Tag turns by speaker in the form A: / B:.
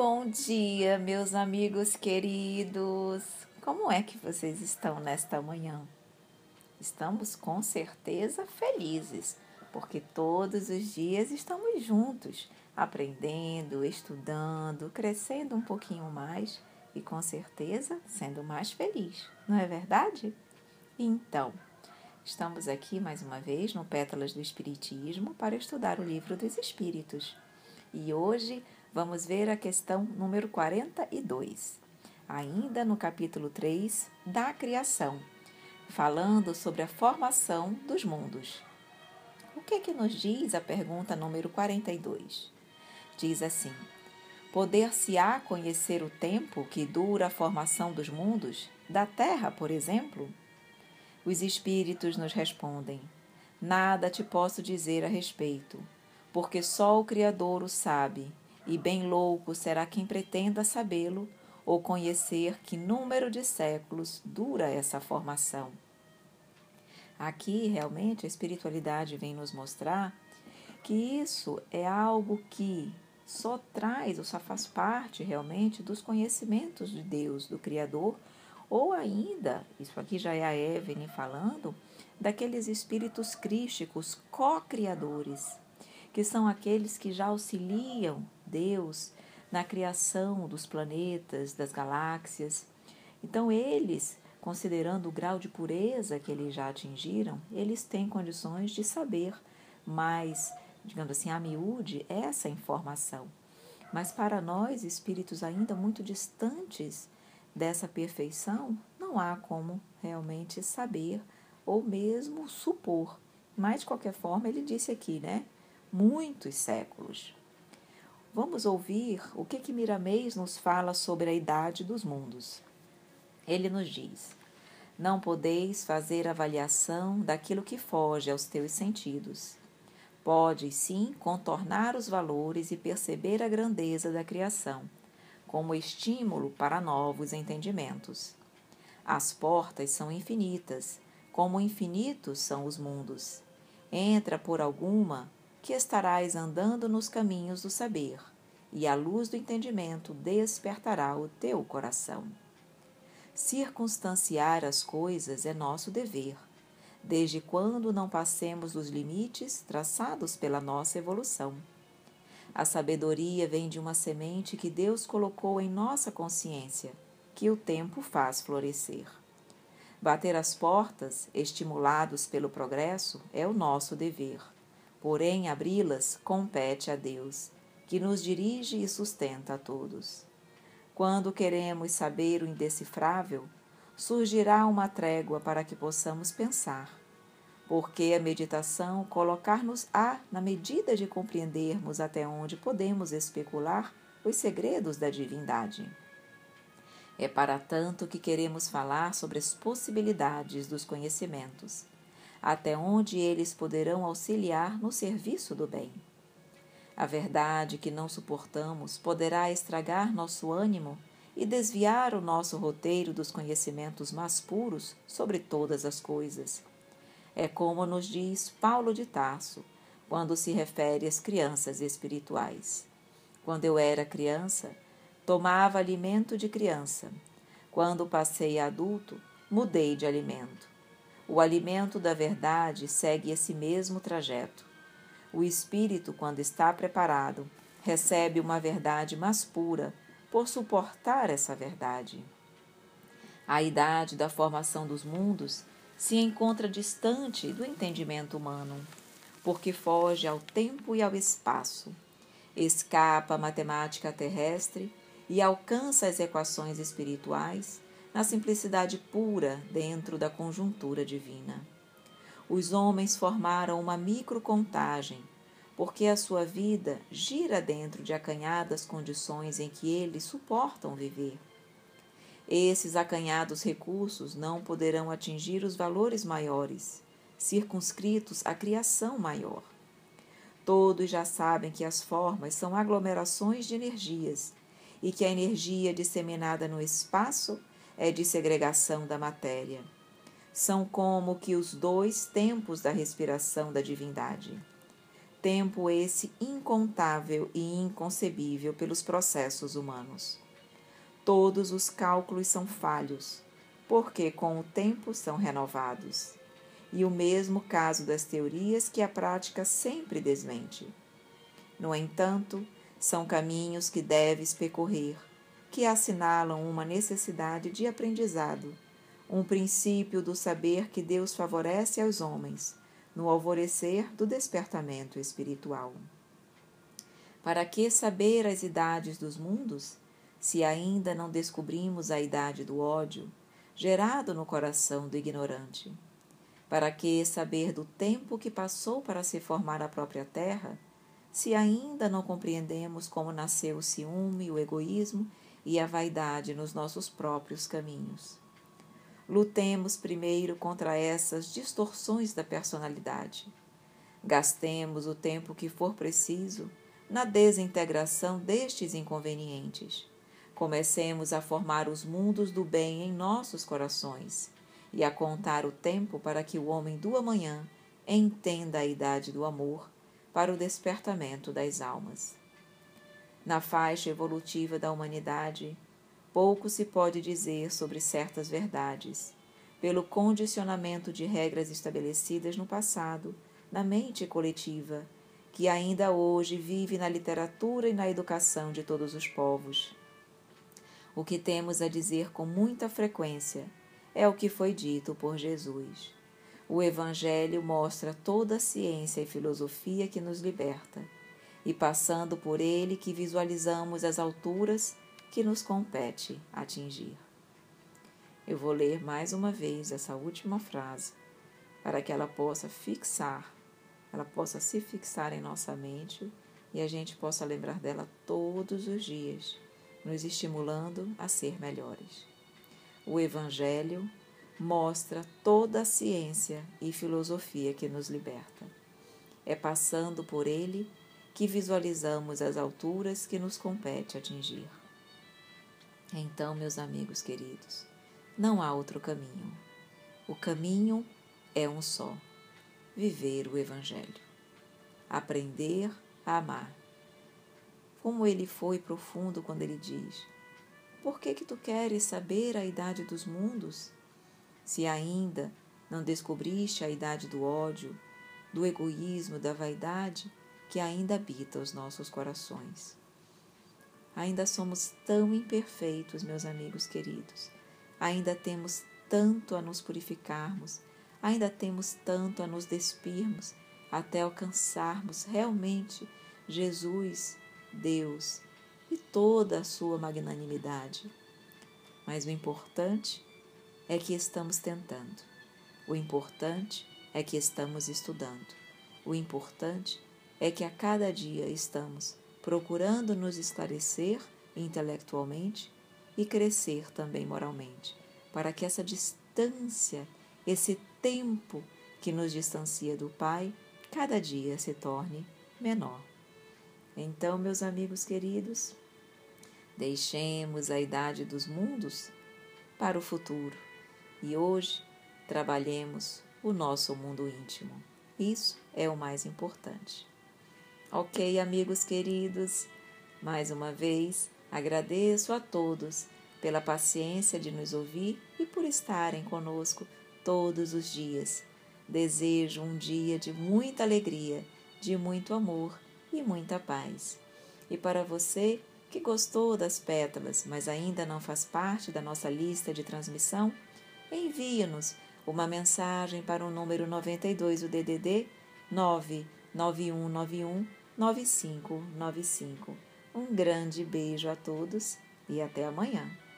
A: Bom dia, meus amigos queridos! Como é que vocês estão nesta manhã? Estamos com certeza felizes, porque todos os dias estamos juntos, aprendendo, estudando, crescendo um pouquinho mais e com certeza sendo mais feliz, não é verdade? Então, estamos aqui mais uma vez no Pétalas do Espiritismo para estudar o Livro dos Espíritos. E hoje vamos ver a questão número 42, ainda no capítulo 3 da criação, falando sobre a formação dos mundos. O que nos diz a pergunta número 42? Diz assim: poder-se-á conhecer o tempo que dura a formação dos mundos, da Terra, por exemplo? Os espíritos nos respondem: nada te posso dizer a respeito, porque só o Criador o sabe, e bem louco será quem pretenda sabê-lo ou conhecer que número de séculos dura essa formação. Aqui, realmente, a espiritualidade vem nos mostrar que isso é algo que só traz, ou só faz parte realmente dos conhecimentos de Deus, do Criador, ou ainda, isso aqui já é a Evelyn falando, daqueles espíritos crísticos co-criadores, que são aqueles que já auxiliam Deus na criação dos planetas, das galáxias. Então, eles, considerando o grau de pureza que eles já atingiram, eles têm condições de saber mais, digamos assim, a miúde, essa informação. Mas para nós, espíritos ainda muito distantes dessa perfeição, não há como realmente saber ou mesmo supor. Mas, de qualquer forma, ele disse aqui, né? Muitos séculos. Vamos ouvir o que Miramês nos fala sobre a idade dos mundos. Ele nos diz: não podeis fazer avaliação daquilo que foge aos teus sentidos. Podes, sim, contornar os valores e perceber a grandeza da criação, como estímulo para novos entendimentos. As portas são infinitas, como infinitos são os mundos. Entra por alguma, que estarás andando nos caminhos do saber, e a luz do entendimento despertará o teu coração. Circunstanciar as coisas é nosso dever, desde quando não passemos dos limites traçados pela nossa evolução. A sabedoria vem de uma semente que Deus colocou em nossa consciência, que o tempo faz florescer. Bater as portas, estimulados pelo progresso, é o nosso dever. Porém, abri-las compete a Deus, que nos dirige e sustenta a todos. Quando queremos saber o indecifrável, surgirá uma trégua para que possamos pensar, porque a meditação colocar-nos-á na medida de compreendermos até onde podemos especular os segredos da divindade. É para tanto que queremos falar sobre as possibilidades dos conhecimentos, até onde eles poderão auxiliar no serviço do bem. A verdade que não suportamos poderá estragar nosso ânimo e desviar o nosso roteiro dos conhecimentos mais puros sobre todas as coisas. É como nos diz Paulo de Tarso, quando se refere às crianças espirituais. Quando eu era criança, tomava alimento de criança. Quando passei a adulto, mudei de alimento. O alimento da verdade segue esse mesmo trajeto. O espírito, quando está preparado, recebe uma verdade mais pura por suportar essa verdade. A idade da formação dos mundos se encontra distante do entendimento humano, porque foge ao tempo e ao espaço, escapa à matemática terrestre e alcança as equações espirituais na simplicidade pura dentro da conjuntura divina. Os homens formaram uma microcontagem, porque a sua vida gira dentro de acanhadas condições em que eles suportam viver. Esses acanhados recursos não poderão atingir os valores maiores, circunscritos à criação maior. Todos já sabem que as formas são aglomerações de energias e que a energia disseminada no espaço é de segregação da matéria. São como que os dois tempos da respiração da divindade. tempo esse incontável e inconcebível pelos processos humanos. Todos os cálculos são falhos, porque com o tempo são renovados. E o mesmo caso das teorias que a prática sempre desmente. No entanto, são caminhos que deves percorrer, que assinalam uma necessidade de aprendizado, um princípio do saber que Deus favorece aos homens, no alvorecer do despertamento espiritual. Para que saber as idades dos mundos, se ainda não descobrimos a idade do ódio, gerado no coração do ignorante? Para que saber do tempo que passou para se formar a própria terra, se ainda não compreendemos como nasceu o ciúme, o egoísmo e a vaidade nos nossos próprios caminhos? Lutemos primeiro contra essas distorções da personalidade. Gastemos o tempo que for preciso na desintegração destes inconvenientes. Comecemos a formar os mundos do bem em nossos corações e a contar o tempo para que o homem do amanhã entenda a idade do amor para o despertamento das almas. Na faixa evolutiva da humanidade, pouco se pode dizer sobre certas verdades, pelo condicionamento de regras estabelecidas no passado, na mente coletiva, que ainda hoje vive na literatura e na educação de todos os povos. O que temos a dizer com muita frequência é o que foi dito por Jesus. O Evangelho mostra toda a ciência e filosofia que nos liberta, e passando por ele que visualizamos as alturas que nos compete atingir. Eu vou ler mais uma vez essa última frase, para que ela possa se fixar em nossa mente e a gente possa lembrar dela todos os dias, nos estimulando a ser melhores. O Evangelho mostra toda a ciência e filosofia que nos liberta. É passando por ele que visualizamos as alturas que nos compete atingir. Então, meus amigos queridos, não há outro caminho. O caminho é um só: viver o Evangelho. Aprender a amar. Como ele foi profundo quando ele diz: por que tu queres saber a idade dos mundos? Se ainda não descobriste a idade do ódio, do egoísmo, da vaidade que ainda habita os nossos corações. Ainda somos tão imperfeitos, meus amigos queridos. Ainda temos tanto a nos purificarmos, ainda temos tanto a nos despirmos, até alcançarmos realmente Jesus, Deus e toda a sua magnanimidade. Mas o importante é que estamos tentando. O importante é que estamos estudando. O importante é que a cada dia estamos procurando nos esclarecer intelectualmente e crescer também moralmente, para que essa distância, esse tempo que nos distancia do Pai, cada dia se torne menor. Então, meus amigos queridos, deixemos a idade dos mundos para o futuro e hoje trabalhemos o nosso mundo íntimo. Isso é o mais importante. Ok, amigos queridos, mais uma vez agradeço a todos pela paciência de nos ouvir e por estarem conosco todos os dias. Desejo um dia de muita alegria, de muito amor e muita paz. E para você que gostou das pétalas, mas ainda não faz parte da nossa lista de transmissão, envie-nos uma mensagem para o número 92, o DDD 991919595. Um grande beijo a todos e até amanhã.